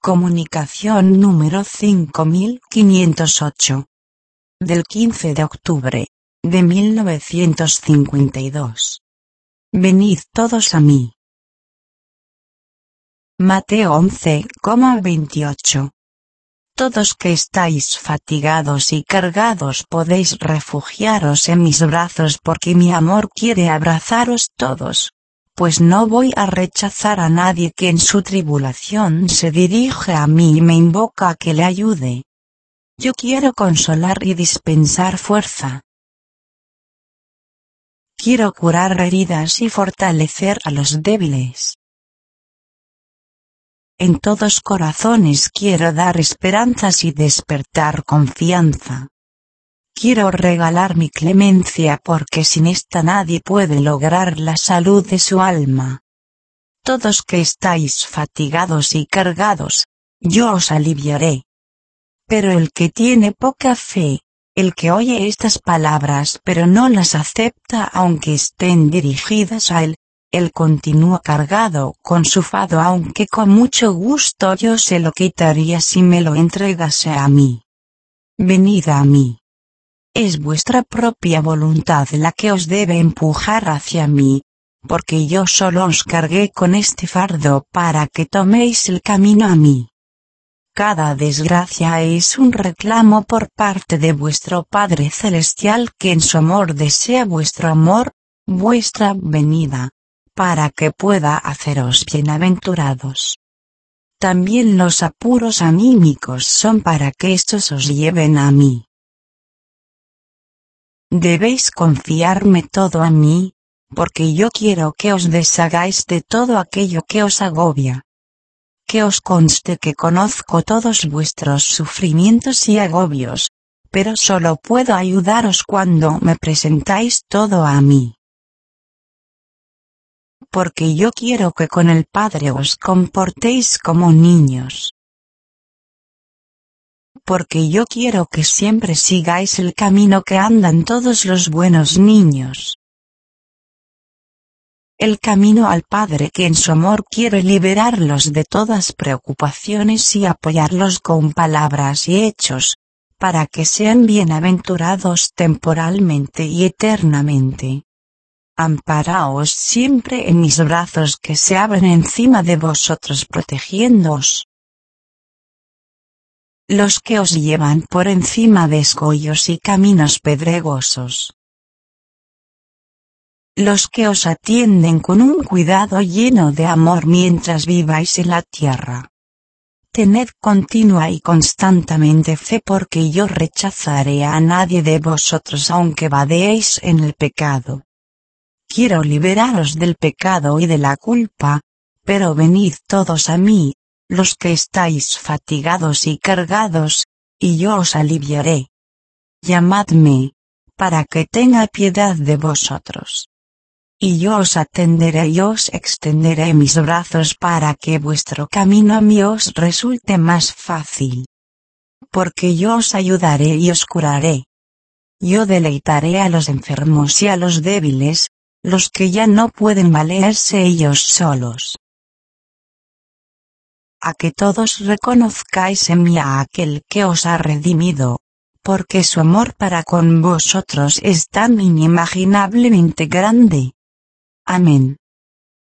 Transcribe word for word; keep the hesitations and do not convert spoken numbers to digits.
Comunicación número cinco mil quinientos ocho. Del quince de octubre, de mil novecientos cincuenta y dos. Venid todos a mí. Mateo once, veintiocho. Todos que estáis fatigados y cargados podéis refugiaros en mis brazos porque mi amor quiere abrazaros todos. Pues no voy a rechazar a nadie que en su tribulación se dirige a mí y me invoca a que le ayude. Yo quiero consolar y dispensar fuerza. Quiero curar heridas y fortalecer a los débiles. En todos corazones quiero dar esperanzas y despertar confianza. Quiero regalar mi clemencia porque sin esta nadie puede lograr la salud de su alma. Todos que estáis fatigados y cargados, yo os aliviaré. Pero el que tiene poca fe, el que oye estas palabras pero no las acepta aunque estén dirigidas a él, él continúa cargado con su fado aunque con mucho gusto yo se lo quitaría si me lo entregase a mí. Venid a mí. Es vuestra propia voluntad la que os debe empujar hacia mí, porque yo solo os cargué con este fardo para que toméis el camino a mí. Cada desgracia es un reclamo por parte de vuestro Padre Celestial que en su amor desea vuestro amor, vuestra venida, para que pueda haceros bienaventurados. También los apuros anímicos son para que estos os lleven a mí. Debéis confiarme todo a mí, porque yo quiero que os deshagáis de todo aquello que os agobia. Que os conste que conozco todos vuestros sufrimientos y agobios, pero solo puedo ayudaros cuando me presentáis todo a mí. Porque yo quiero que con el Padre os comportéis como niños. Porque yo quiero que siempre sigáis el camino que andan todos los buenos niños. El camino al Padre que en su amor quiere liberarlos de todas preocupaciones y apoyarlos con palabras y hechos, para que sean bienaventurados temporalmente y eternamente. Amparaos siempre en mis brazos que se abren encima de vosotros protegiéndoos. Los que os llevan por encima de escollos y caminos pedregosos. Los que os atienden con un cuidado lleno de amor mientras viváis en la tierra. Tened continua y constantemente fe porque yo rechazaré a nadie de vosotros aunque vadeéis en el pecado. Quiero liberaros del pecado y de la culpa, pero venid todos a mí, los que estáis fatigados y cargados, y yo os aliviaré. Llamadme, para que tenga piedad de vosotros. Y yo os atenderé y os extenderé mis brazos para que vuestro camino a mí os resulte más fácil. Porque yo os ayudaré y os curaré. Yo deleitaré a los enfermos y a los débiles, los que ya no pueden valerse ellos solos. A que todos reconozcáis en mí a aquel que os ha redimido, porque su amor para con vosotros es tan inimaginablemente grande. Amén.